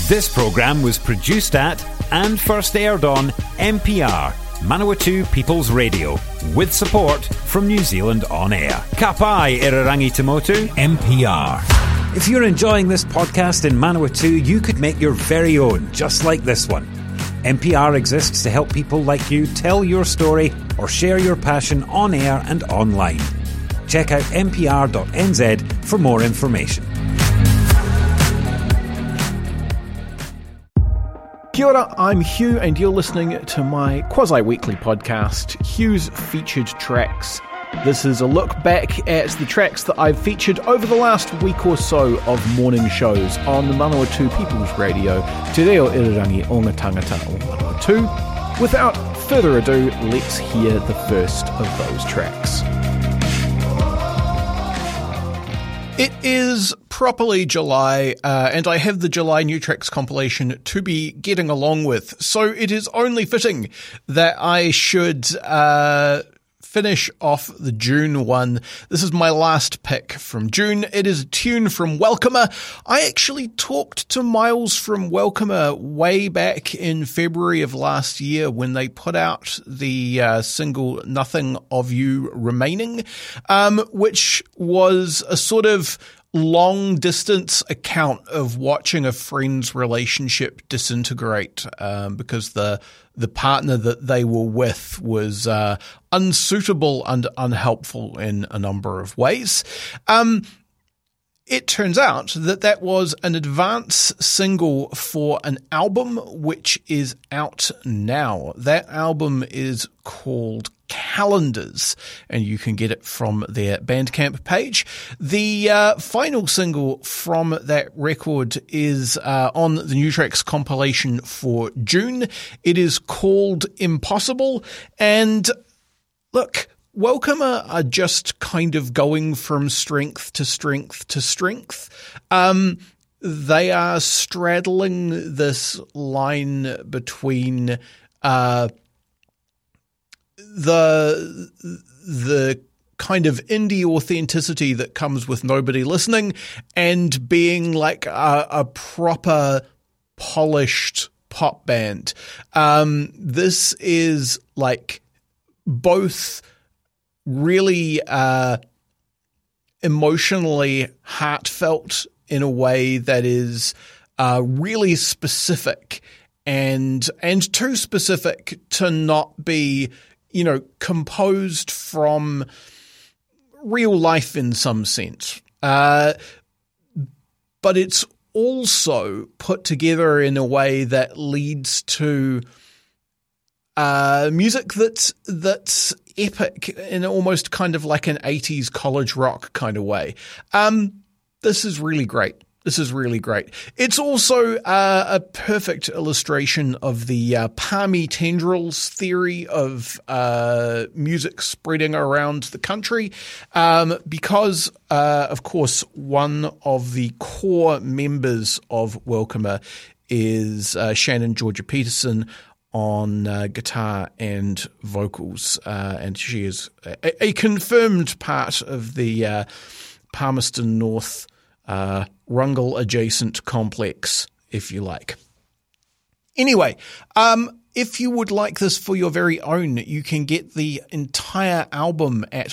This programme was produced at and first aired on MPR, Manawatu People's Radio, with support from New Zealand On Air. Ka pai Irarangi Tamotu, MPR. If you're enjoying this podcast in Manawatu, you could make your very own, just like this one. MPR exists to help people like you tell your story or share your passion on air and online. Check out mpr.nz for more information. Kia ora, I'm Hugh and you're listening to my quasi-weekly podcast, Hugh's Featured Tracks. This is a look back at the tracks that I've featured over the last week or so of morning shows on the Manawatu People's Radio, Te Reo Irirangi o ngā tangata o Manawatu. Without further ado, let's hear the first of those tracks. It is properly July, and I have the July New Tracks compilation to be getting along with, so it is only fitting that I should finish off the June one. This is my last pick from June. It is a tune from Welcomer. I actually talked to Miles from Welcomer way back in February of last year when they put out the single Nothing of You Remaining, which was a sort of long distance account of watching a friend's relationship disintegrate, because the partner that they were with was unsuitable and unhelpful in a number of ways. It turns out that was an advance single for an album which is out now. That album is called Calendars, and you can get it from their Bandcamp page. The final single from that record is on the New Tracks compilation for June. It is called Impossible, and look, Welcomer are just kind of going from strength to strength to strength. They are straddling this line between the kind of indie authenticity that comes with nobody listening and being like a proper polished pop band. This is like both really emotionally heartfelt in a way that is really specific and too specific to not be, you know, composed from real life in some sense. But it's also put together in a way that leads to music that's epic in almost kind of like an 80s college rock kind of way. This is really great. This is really great. It's also a perfect illustration of the palmy tendrils theory of music spreading around the country, because, of course, one of the core members of Welcomer is Shannon Georgia Peterson on guitar and vocals, and she is a confirmed part of the Palmerston North Rungle adjacent complex, if you like. Anyway, if you would like this for your very own, you can get the entire album at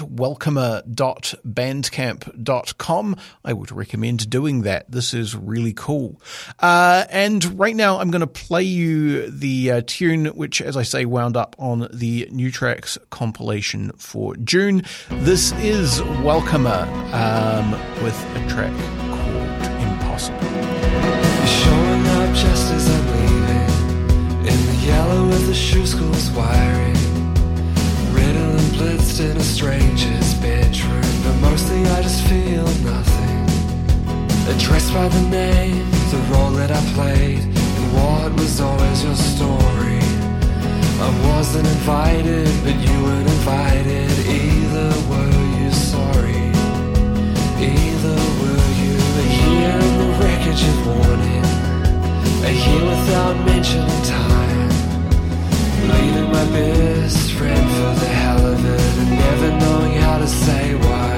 welcomer.bandcamp.com. I would recommend doing that. This is really cool. And right now I'm going to play you the tune, which, as I say, wound up on the New Tracks compilation for June. This is Welcomer with a track called Impossible. You're showing up just as I'm leaving, in the yellow with the shoe school's wiring, riddled and blitzed in a stranger's bedroom, but mostly I just feel nothing. Addressed by the name, the role that I played, and what was always your story. I wasn't invited, but you weren't invited. Either were you sorry, either were you. A year in the wreckage of warning, a year without mentioning time, leaving my best friend for the hell of it, and never knowing how to say why.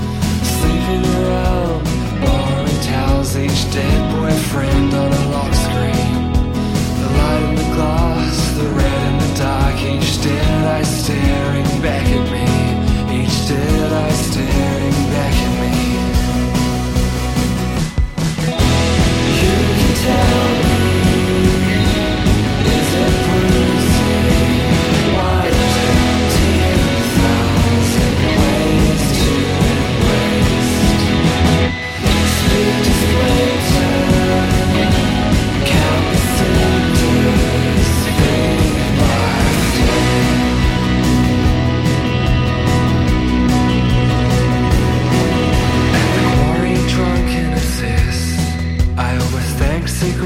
Sleeping around, borrowing towels, each dead boyfriend on a lock screen.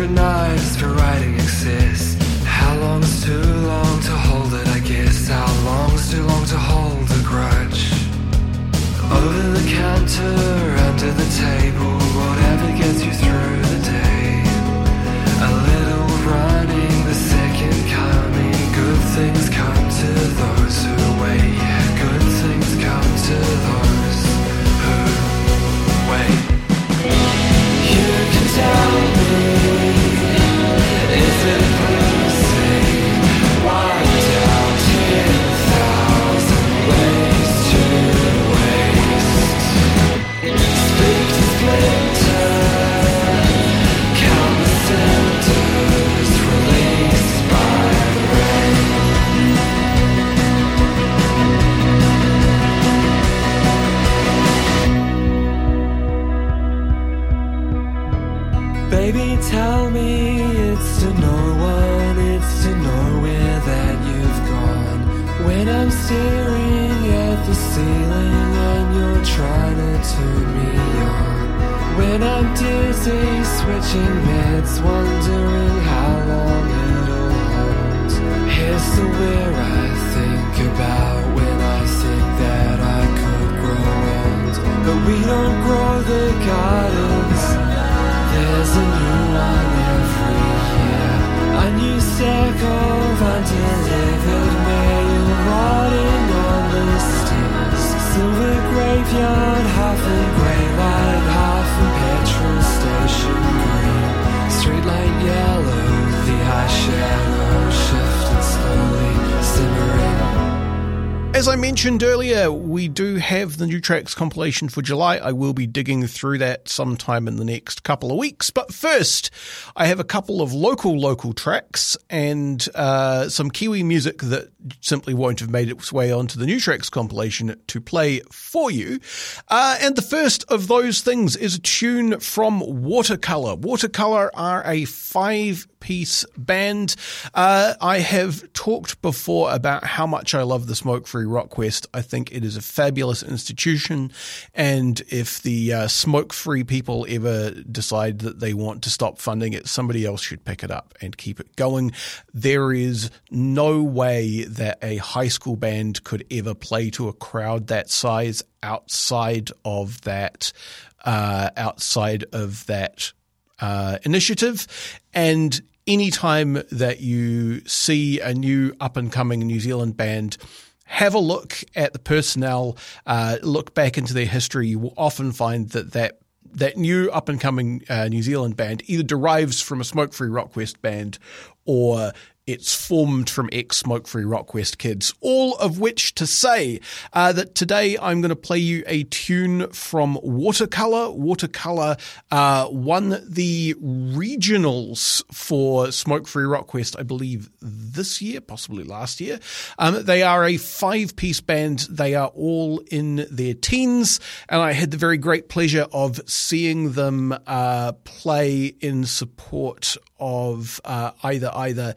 secret knives for writing exists. How long's too long to hold it, I guess. How long's too long to hold a grudge? Over the counter, under the table, whatever gets you through the day. A little running, the second coming. Good things come to those who wait. Yeah, good things come to those who wait. You can tell me, is it losing? Why down 10,000 ways to waste? Speak to splinter, count the cinders released by rain. Baby, tell me it's to no one, it's to nowhere that you've gone. When I'm staring at the ceiling and you're trying to turn me on. When I'm dizzy, switching meds, wondering how long it'll hold. Here's to where I think about when I think that I could grow old. But we don't grow the gardens. There's a new one every year. A new stack of undelivered mail rotting on the stairs. Silver graveyard, half in grey light, half in petrol station green. Streetlight yellow, the high shadow shifting slowly, simmering. As I mentioned earlier, we do have the New Tracks compilation for July. I will be digging through that sometime in the next couple of weeks. But first, I have a couple of local tracks and some Kiwi music that simply won't have made its way onto the New Tracks compilation to play for you. And the first of those things is a tune from Watercolour. Watercolour are a 5-piece band. I have talked before about how much I love the Smoke Free Rockquest. I think it is a fabulous institution, and if the Smoke Free people ever decide that they want to stop funding it, somebody else should pick it up and keep it going. There is no way that a high school band could ever play to a crowd that size outside of that initiative. And anytime that you see a new up-and-coming New Zealand band, have a look at the personnel, look back into their history. You will often find that new up-and-coming New Zealand band either derives from a Smoke Free Rockquest band or it's formed from ex-Smoke Free Rockquest kids, all of which to say that today I'm going to play you a tune from Watercolour. Watercolour won the regionals for Smoke Free Rockquest, I believe, this year, possibly last year. They are a 5-piece band. They are all in their teens, and I had the very great pleasure of seeing them play in support of either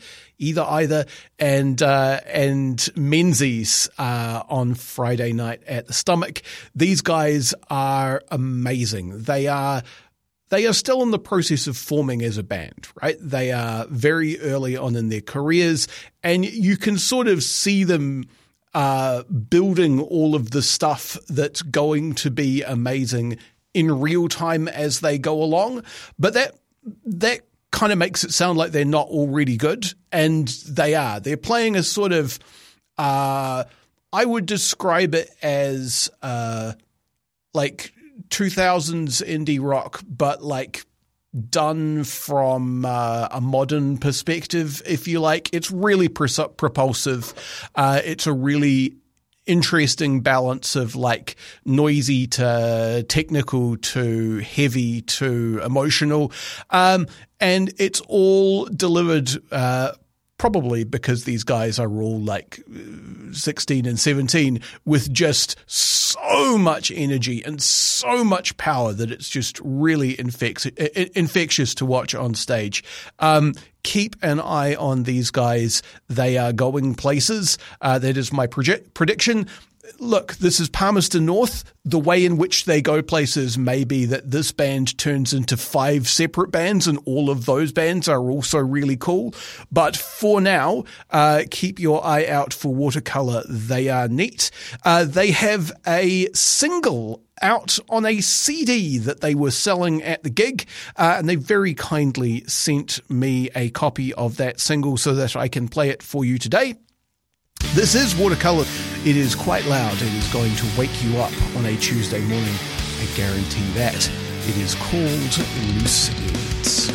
and Menzies on Friday night at the Stomach. These guys are amazing. They are still in the process of forming as a band, right? They are very early on in their careers, and you can sort of see them building all of the stuff that's going to be amazing in real time as they go along. But that kind of makes it sound like they're not already good, and they are. They're playing a sort of, I would describe it as like 2000s indie rock, but like done from a modern perspective, if you like. It's really propulsive. It's a really interesting balance of like noisy to technical to heavy to emotional. And it's all delivered probably because these guys are all like 16 and 17 with just so much energy and so much power that it's just really infectious to watch on stage. Keep an eye on these guys. They are going places. That is my prediction. look, this is Palmerston North. The way in which they go places may be that this band turns into 5 separate bands and all of those bands are also really cool. But for now, keep your eye out for Watercolour. They are neat. They have a single out on a CD that they were selling at the gig, and they very kindly sent me a copy of that single so that I can play it for you today. This is Watercolour. It is quite loud. It is going to wake you up on a Tuesday morning. I guarantee that. It is called Loose Ends.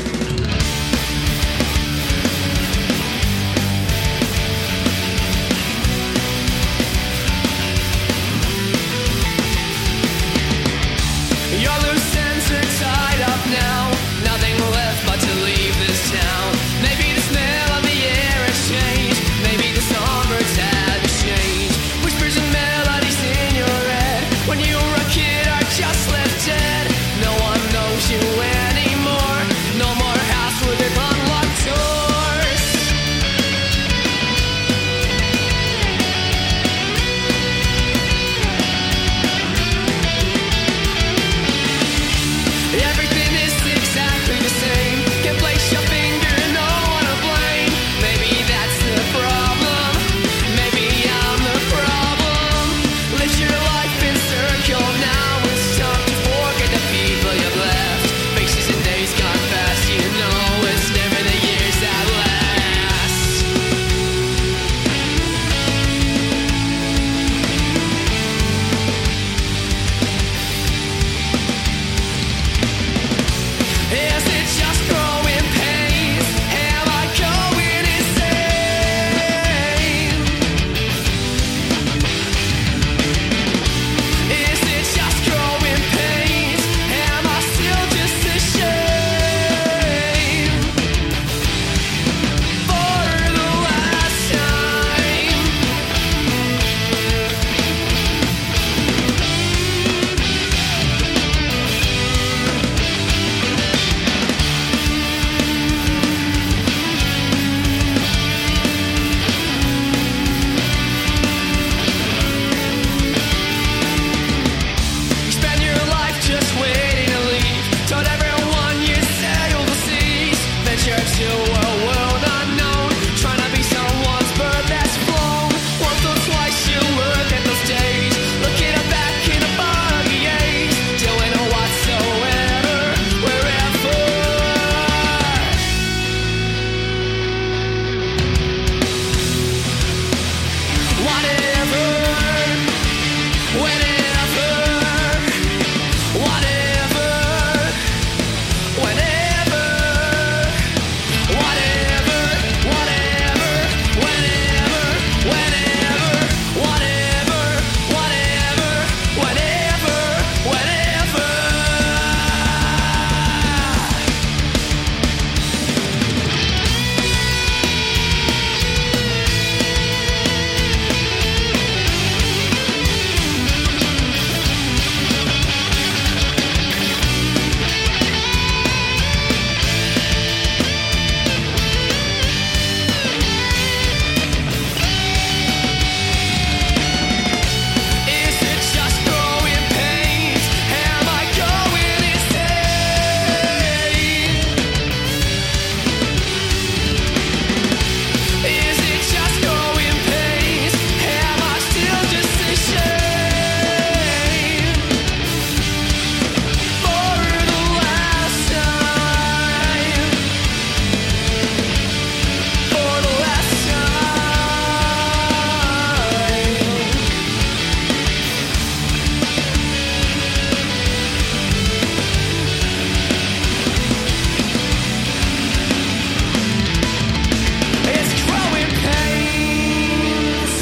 Your loose ends are tied up now. Nothing left but to leave this town. Maybe the smell of the air has changed. Maybe the songbirds had to change. Whispers and melodies in your head. When you were a kid, are just left dead. No one knows you anymore. No more house with unlocked doors. Everything is exactly the same. Can't place your finger, no one to blame. Maybe that's the problem. Maybe I'm the problem. Live your life in circle now. It's time to forget the people you've left. Faces and days gone fast. You know it's never the years that last. Is it just growing pains? Am I going insane? Is it just growing pains? Am I still just ashamed? For the last time. You spend your life just waiting to leave. Told everyone you sailed the seas. Venture to a world unknown. Trying to be someone's bird that's flown. Once or twice you look at those days. Looking back in a buggy haze. Doing whatsoever, wherever. Whatever, whenever, whatever, whenever, whatever, whatever, whenever, whenever, whatever, whatever, whenever, whenever. Is it just growing pains? Am I going insane? Is it just growing pains? Am I still just ashamed? For the last time. For the last time. It's growing pains.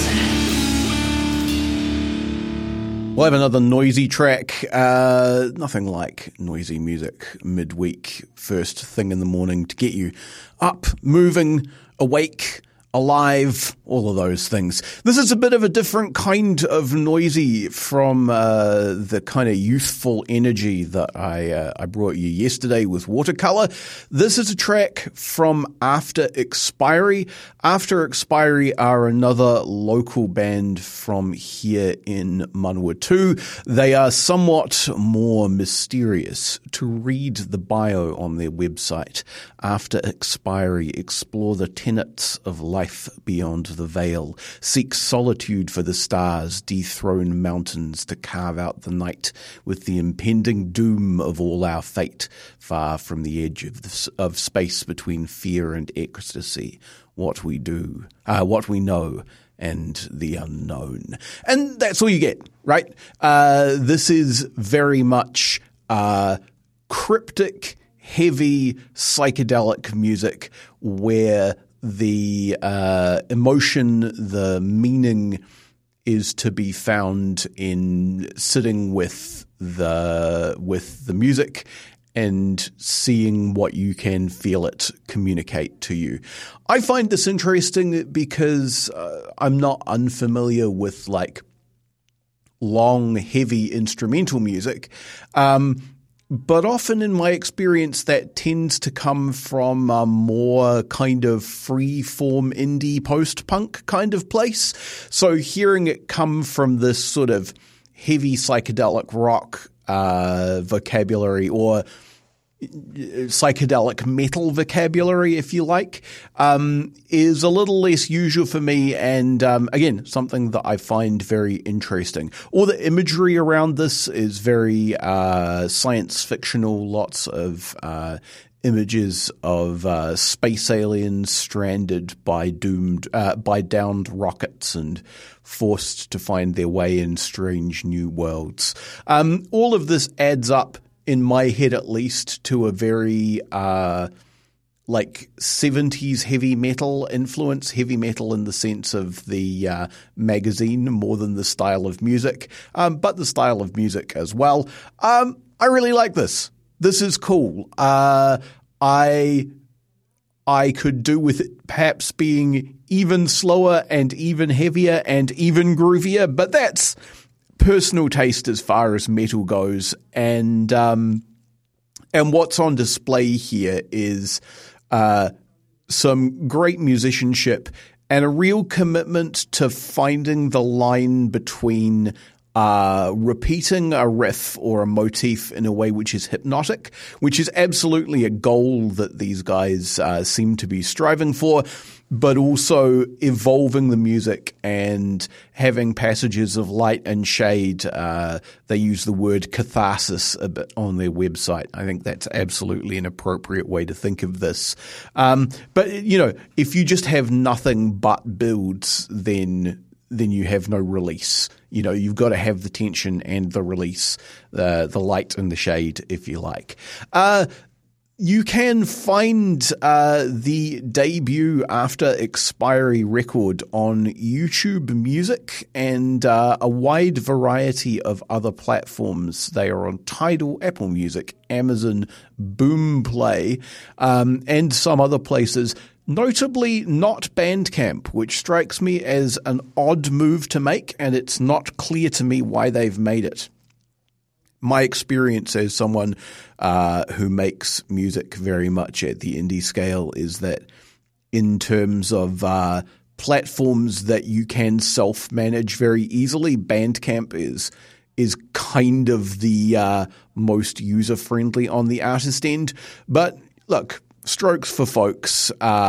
We'll have another noisy track. Nothing like noisy music midweek, first thing in the morning to get you up, moving, awake, alive, all of those things. This is a bit of a different kind of noisy from the kind of youthful energy that I brought you yesterday with Watercolor. This is a track from After Expiry. After Expiry are another local band from here in Manawatu. They are somewhat more mysterious. To read the bio on their website, After Expiry explore the tenets of life beyond the veil, seek solitude for the stars, dethrone mountains to carve out the night with the impending doom of all our fate, far from the edge of space between fear and ecstasy, what we know and the unknown. And that's all you get, right? This is very much cryptic, heavy, psychedelic music where the emotion, the meaning is to be found in sitting with the music and seeing what you can feel it communicate to you. I find this interesting because I'm not unfamiliar with like long, heavy instrumental music. But often in my experience, that tends to come from a more kind of free-form indie post-punk kind of place. So hearing it come from this sort of heavy psychedelic rock vocabulary or psychedelic metal vocabulary, if you like, is a little less usual for me, and again, something that I find very interesting. All the imagery around this is very science fictional, lots of images of space aliens stranded by downed rockets and forced to find their way in strange new worlds. All of this adds up, in my head at least, to a very like 70s heavy metal influence, heavy metal in the sense of the magazine more than the style of music, but the style of music as well. I really like this. This is cool. I could do with it perhaps being even slower and even heavier and even groovier, but that's personal taste as far as metal goes, and what's on display here is some great musicianship and a real commitment to finding the line between repeating a riff or a motif in a way which is hypnotic, which is absolutely a goal that these guys seem to be striving for, but also evolving the music and having passages of light and shade. They use the word catharsis a bit on their website. I think that's absolutely an appropriate way to think of this. But, you know, if you just have nothing but builds, then you have no release. You know, you've got to have the tension and the release, the light and the shade, if you like. You can find the debut After Expiry record on YouTube Music and a wide variety of other platforms. They are on Tidal, Apple Music, Amazon, Boomplay, and some other places. Notably not Bandcamp, which strikes me as an odd move to make, and it's not clear to me why they've made it. My experience as someone who makes music very much at the indie scale is that in terms of platforms that you can self-manage very easily, Bandcamp is kind of the most user-friendly on the artist end. But look, strokes for folks.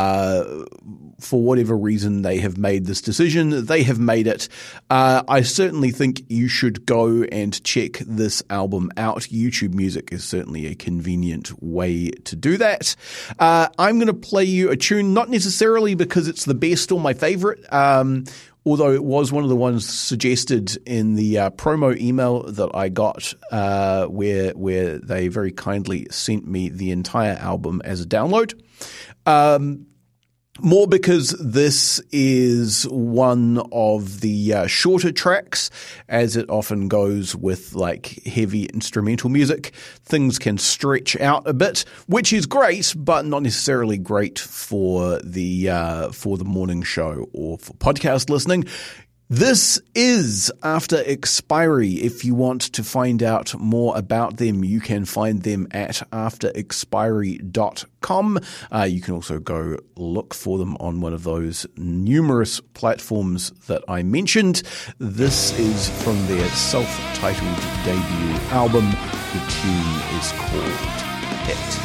For whatever reason they have made this decision, they have made it. I certainly think you should go and check this album out. YouTube Music is certainly a convenient way to do that. I'm going to play you a tune, not necessarily because it's the best or my favorite, although it was one of the ones suggested in the promo email that I got, where they very kindly sent me the entire album as a download. more because this is one of the shorter tracks, as it often goes with like heavy instrumental music. Things can stretch out a bit, which is great, but not necessarily great for the morning show or for podcast listening. This is After Expiry. If you want to find out more about them, you can find them at afterexpiry.com. You can also go look for them on one of those numerous platforms that I mentioned. This is from their self-titled debut album. The tune is called Hit.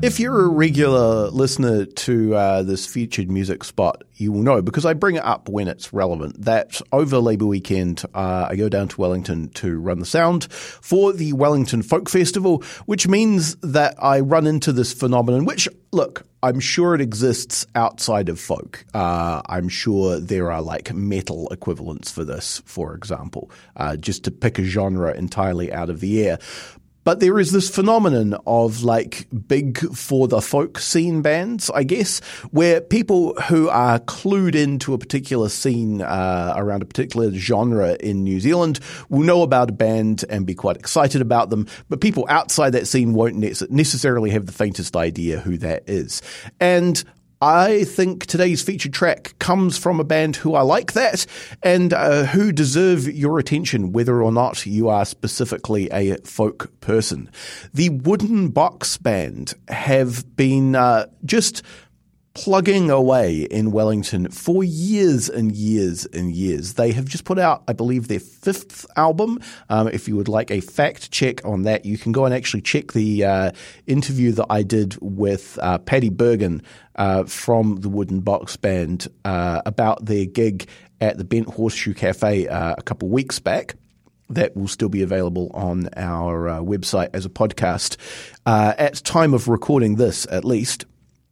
If you're a regular listener to this featured music spot, you will know, because I bring it up when it's relevant, that over Labour weekend I go down to Wellington to run the sound for the Wellington Folk Festival, which means that I run into this phenomenon, which, look, I'm sure it exists outside of folk. I'm sure there are like metal equivalents for this, for example, just to pick a genre entirely out of the air. But there is this phenomenon of like big for the folk scene bands, I guess, where people who are clued into a particular scene around a particular genre in New Zealand will know about a band and be quite excited about them, but people outside that scene won't necessarily have the faintest idea who that is. And I think today's featured track comes from a band who are like that and who deserve your attention, whether or not you are specifically a folk person. The Wooden Box Band have been just plugging away in Wellington for years and years and years. They have just put out, I believe, their 5th album. If you would like a fact check on that, you can go and actually check the interview that I did with Paddy Bergen from the Wooden Box Band about their gig at the Bent Horseshoe Cafe a couple of weeks back. That will still be available on our website as a podcast at time of recording this, at least.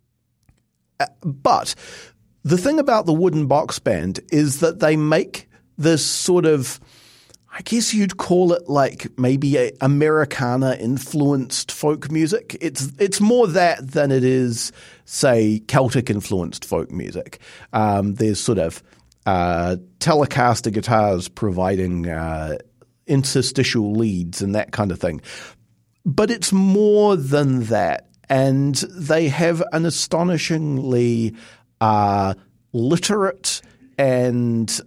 But the thing about the Wooden Box Band is that they make this sort of, I guess you'd call it like maybe a Americana-influenced folk music. It's more that than it is, say, Celtic-influenced folk music. There's sort of Telecaster guitars providing interstitial leads and that kind of thing. But it's more than that. And they have an astonishingly literate and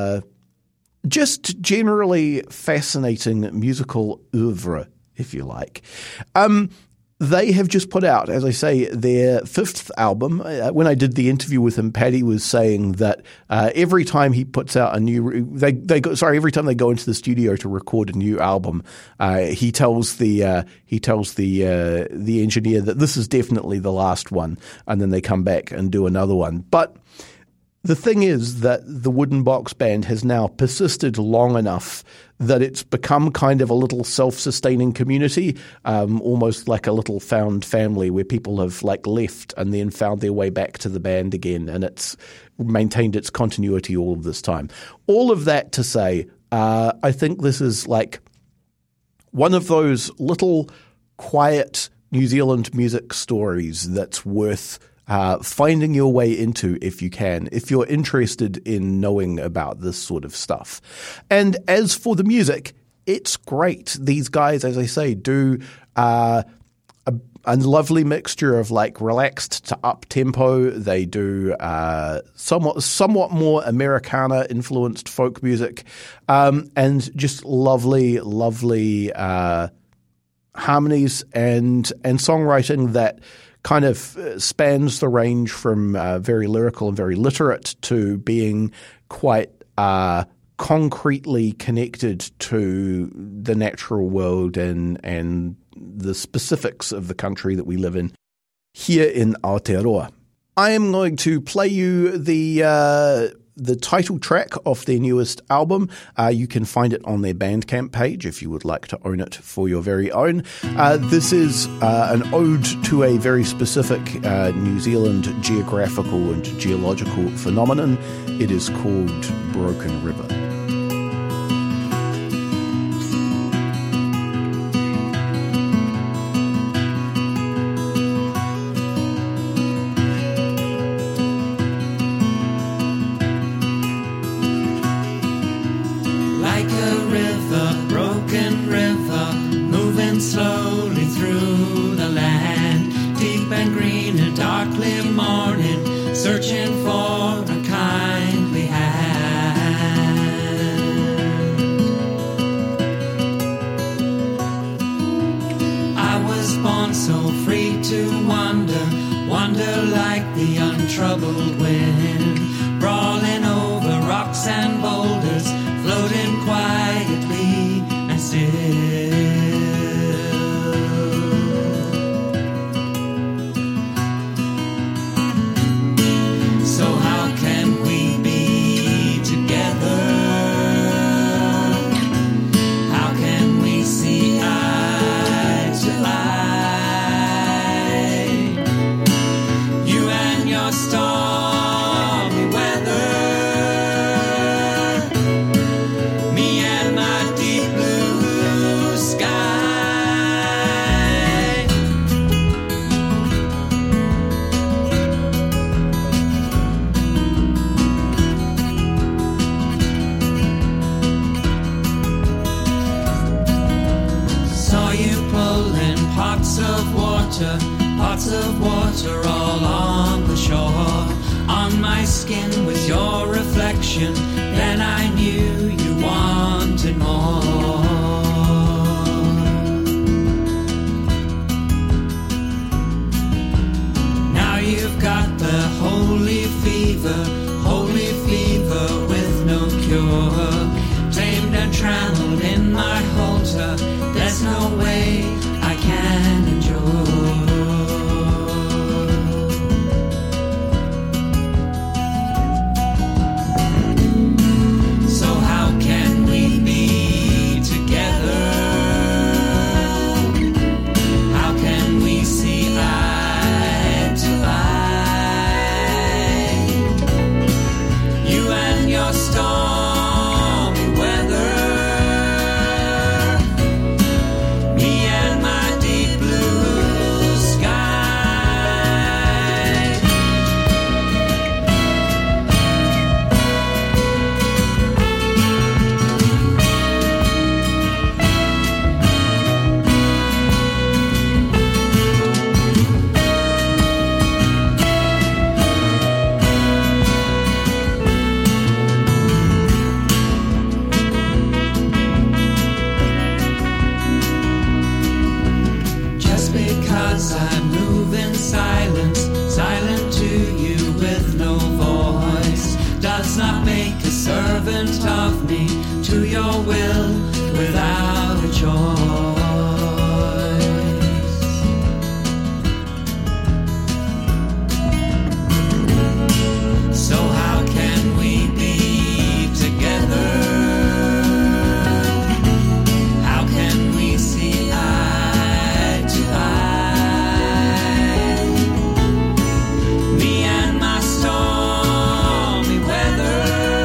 just generally fascinating musical oeuvre, if you like. They have just put out, as I say, their 5th album. When I did the interview with him, Paddy was saying that every time he puts out a new, every time they go into the studio to record a new album, he tells the engineer that this is definitely the last one, and then they come back and do another one. But the thing is that the Wooden Box Band has now persisted long enough that it's become kind of a little self-sustaining community, almost like a little found family where people have like left and then found their way back to the band again, and it's maintained its continuity all of this time. All of that to say, I think this is like one of those little quiet New Zealand music stories that's worth finding your way into if you can, if you're interested in knowing about this sort of stuff. And as for the music, it's great. These guys, as I say, do a lovely mixture of like relaxed to up tempo. They do somewhat more Americana influenced folk music, and just lovely harmonies and songwriting that kind of spans the range from very lyrical and very literate to being quite concretely connected to the natural world and the specifics of the country that we live in here in Aotearoa. I am going to play you the title track of their newest album. You can find it on their Bandcamp page if you would like to own it for your very own. This is an ode to a very specific New Zealand geographical and geological phenomenon. It is called Broken River. Searching for a kindly hand. water, pots of water all on the shore. On my skin with your reflection, then I knew you wanted more. Now you've got the holy fever with no cure. Tamed and trammeled in my halter, there's no way I can endure. So how can we be together? How can we see eye to eye? You and your stormy weather, me and my deep blue sky. Just because I move in silence, silent to you with no voice, does not make a servant of me to your will without a choice. So how can we be together? How can we see eye to eye? Me and my stormy weather,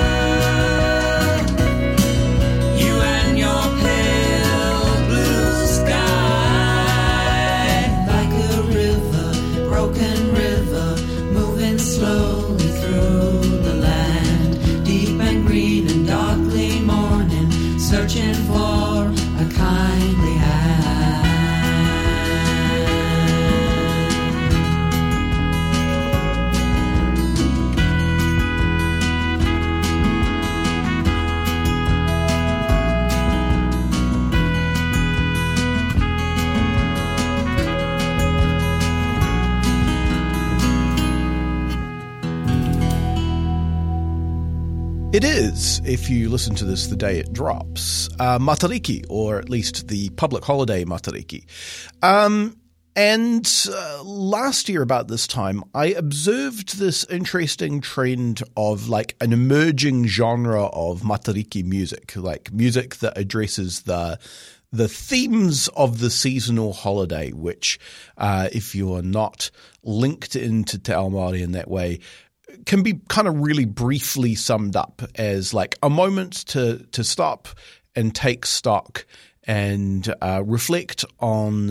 you and your pale blue sky. Like a river, broken river, moving slowly through the land, deep and green and darkly morning, searching for a kindly hand. It is, if you listen to this the day it drops, Matariki, or at least the public holiday Matariki. And last year about this time, I observed this interesting trend of like an emerging genre of Matariki music, like music that addresses the themes of the seasonal holiday, which, if you're not linked into Te Ao Māori in that way, can be kind of really briefly summed up as like a moment to stop and take stock and reflect on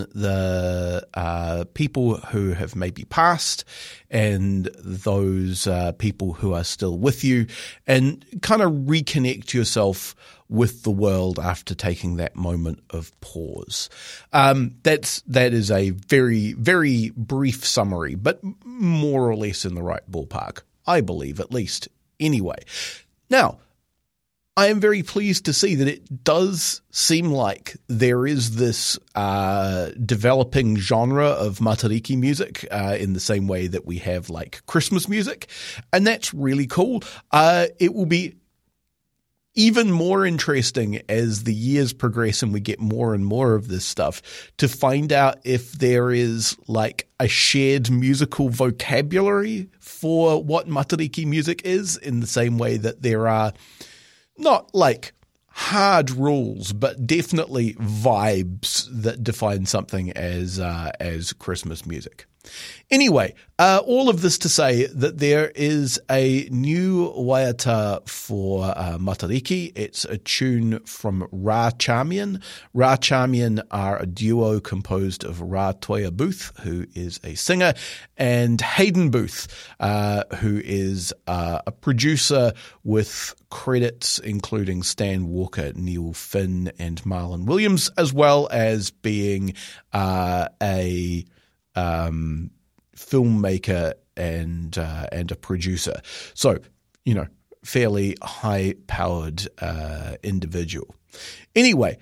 the people who have maybe passed and those people who are still with you, and kind of reconnect yourself with the world after taking that moment of pause. That is a very, very brief summary, but more or less in the right ballpark, I believe, at least. Anyway, now, I am very pleased to see that it does seem like there is this developing genre of Matariki music in the same way that we have like Christmas music, and that's really cool. It will be even more interesting as the years progress and we get more and more of this stuff to find out if there is like a shared musical vocabulary for what Matariki music is, in the same way that there are not like hard rules, but definitely vibes that define something as Christmas music. Anyway, all of this to say that there is a new waiata for Matariki. It's a tune from Ra Charmian. Ra Charmian are a duo composed of Ra Toya Booth, who is a singer, and Hayden Booth, who is a producer with credits including Stan Walker, Neil Finn, and Marlon Williams, as well as being a filmmaker and a producer. So, fairly high-powered individual. Anyway,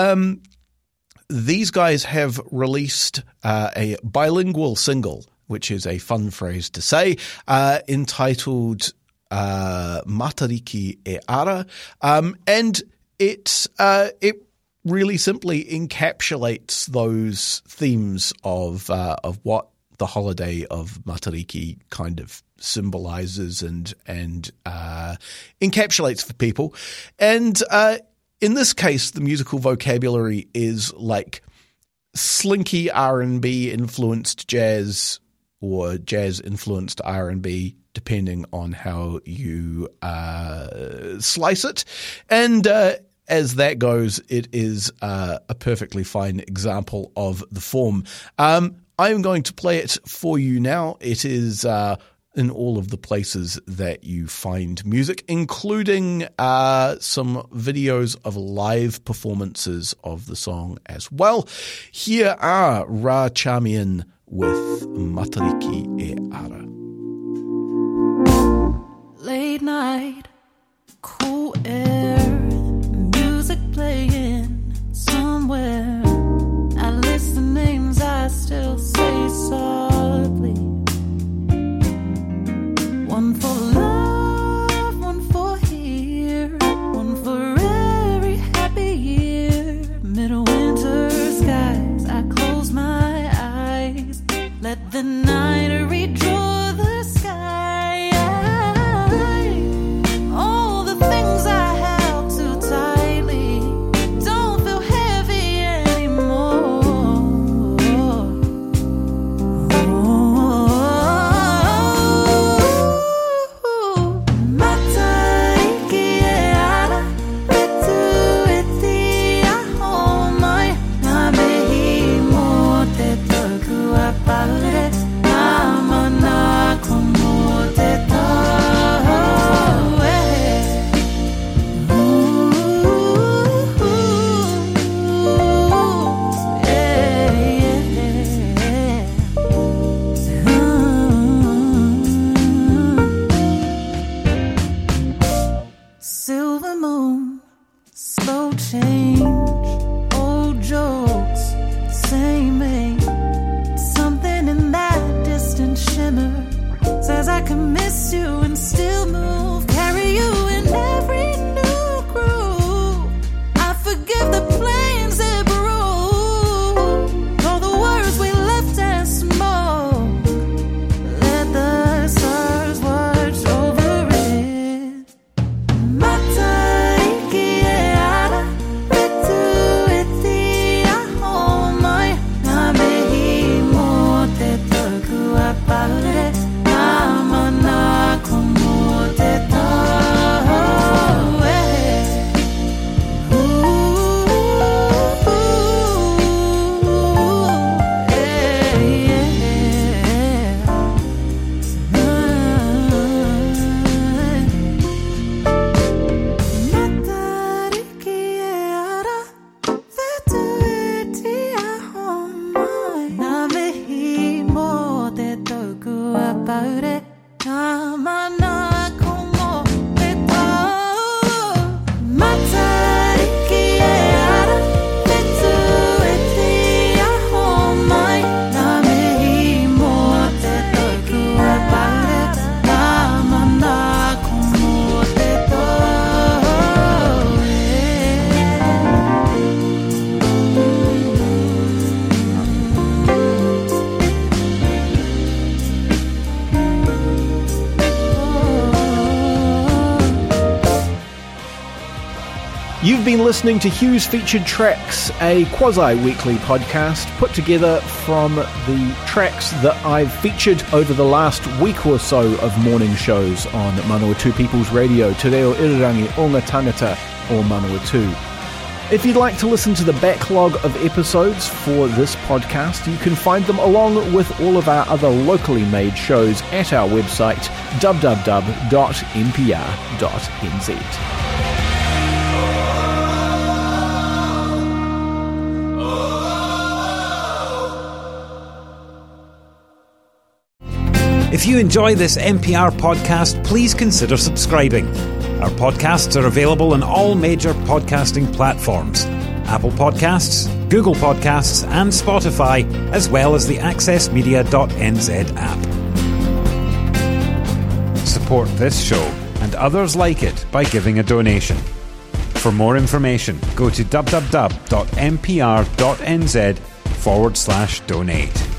these guys have released a bilingual single, which is a fun phrase to say, entitled Matariki e Ara, and it really simply encapsulates those themes of what the holiday of Matariki kind of symbolizes and encapsulates for people. And in this case, the musical vocabulary is like slinky R&B influenced jazz or jazz influenced R&B, depending on how you slice it. And as that goes, it is a perfectly fine example of the form. I am going to play it for you now. It is in all of the places that you find music, including some videos of live performances of the song as well. Here are Ra Charmian with Matariki e Ara. Late night, cool air, music playing somewhere. I list the names I still say softly. One for love, one for here, one for every happy year. Midwinter skies, I close my eyes, let the night redraw the sky. All the things I held too tightly don't feel heavy anymore. Matariki e ara, vetu eti ahomai, namehi mo te toku apaure, namana komo te taue. Silver moon, slow change, old jokes, same age. Something in that distant shimmer says I can miss you and still move, carry you in every new groove. I forgive the planes that broke, all the words we left as smoke. Let the stars watch over it. Matariki e ara, vetu eti ahomai, namehi mo te toku apaure, namana komo te taue. Matariki e ara, vetu eti ahomai, namehi mo te toku apaure, namana komo te taue. Matariki e ara, vetu eti ahomai, namehi mo te toku apaure, namana komo te You've been listening to Hugh's Featured Tracks, a quasi-weekly podcast put together from the tracks that I've featured over the last week or so of morning shows on Manawatu People's Radio, Te Reo Irirangi o ngā tangata o Manawatu. If you'd like to listen to the backlog of episodes for this podcast, you can find them along with all of our other locally made shows at our website www.npr.nz. If you enjoy this NPR podcast, please consider subscribing. Our podcasts are available on all major podcasting platforms: Apple Podcasts, Google Podcasts, and Spotify, as well as the accessmedia.nz app. Support this show and others like it by giving a donation. For more information, go to www.mpr.nz/donate.